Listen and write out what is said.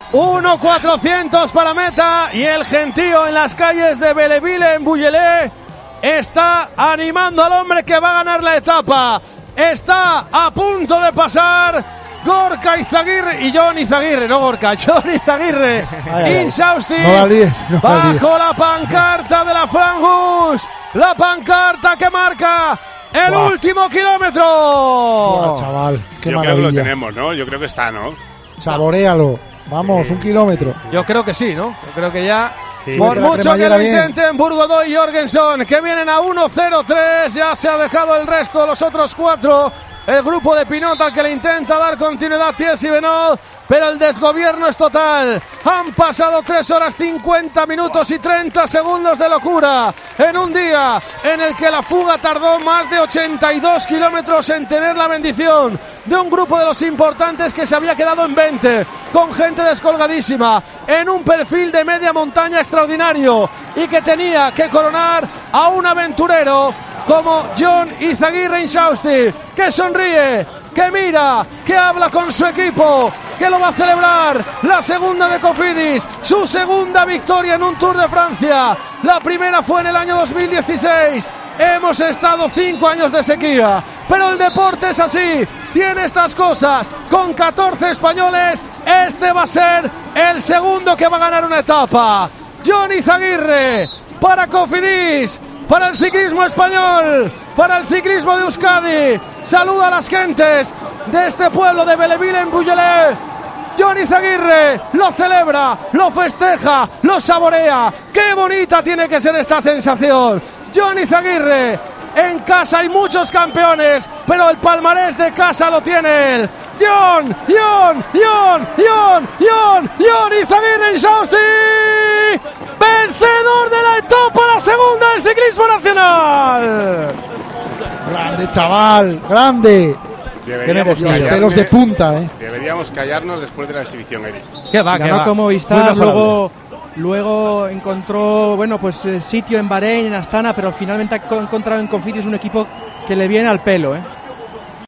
1.400 para meta, y el gentío en las calles de Belleville en Bouillé está animando al hombre que va a ganar la etapa. Está a punto de pasar Gorka Izaguirre y Jon Izaguirre, no Gorka, Jon Izaguirre. Inchausti, bajo la pancarta de la Franjus, la pancarta que marca el último kilómetro. Buah, chaval, qué maravilla. Yo creo que lo tenemos, ¿no? Yo creo que está, ¿no? Saboréalo. Vamos, 1 kilómetro. Yo creo que sí, ¿no? Yo creo que ya... Sí, por mucho que lo intenten Burgodo y Jorgensen, que vienen a 1.03, ya se ha dejado el resto, los otros 4. El grupo de Pinot al que le intenta dar continuidad Thies y Benoit, pero el desgobierno es total. Han pasado 3 horas 50 minutos y 30 segundos de locura en un día en el que la fuga tardó más de 82 kilómetros en tener la bendición de un grupo de los importantes que se había quedado en 20, con gente descolgadísima, en un perfil de media montaña extraordinario, y que tenía que coronar a un aventurero como Jon Izaguirre Inchausti, que sonríe, que mira, que habla con su equipo, que lo va a celebrar, la segunda de Cofidis, su segunda victoria en un Tour de Francia. La primera fue en el año 2016. Hemos estado 5 años de sequía, pero el deporte es así, tiene estas cosas. Con 14 españoles, este va a ser el segundo que va a ganar una etapa. Jon Izaguirre para Cofidis, para el ciclismo español, para el ciclismo de Euskadi. Saluda a las gentes de este pueblo de Belleville en Bouillé. Jon Izaguirre lo celebra, lo festeja, lo saborea. ¡Qué bonita tiene que ser esta sensación! Jon Izaguirre, en casa hay muchos campeones, pero el palmarés de casa lo tiene él. Jon Izaguirre Inchausti, vencedor de la etapa, la segunda del ciclismo nacional. Grande, chaval, grande. Los pelos de punta, Deberíamos callarnos después de la exhibición, Eric. ¿Qué va? Ganó como Movistar, luego encontró sitio en Bahrein, en Astana, pero finalmente ha encontrado en Cofidis un equipo que le viene al pelo,